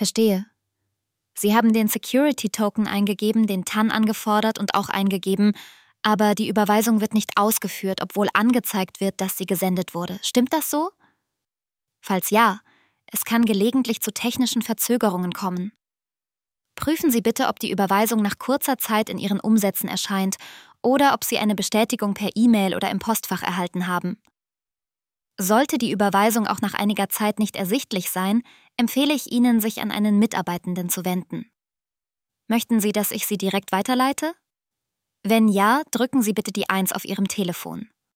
Verstehe. Sie haben den Security-Token eingegeben, den TAN angefordert und auch eingegeben, aber die Überweisung wird nicht ausgeführt, obwohl angezeigt wird, dass sie gesendet wurde. Stimmt das so? Falls ja, es kann gelegentlich zu technischen Verzögerungen kommen. Prüfen Sie bitte, ob die Überweisung nach kurzer Zeit in Ihren Umsätzen erscheint oder ob Sie eine Bestätigung per E-Mail oder im Postfach erhalten haben. Sollte die Überweisung auch nach einiger Zeit nicht ersichtlich sein, empfehle ich Ihnen, sich an einen Mitarbeitenden zu wenden. Möchten Sie, dass ich Sie direkt weiterleite? Wenn ja, drücken Sie bitte die 1 auf Ihrem Telefon.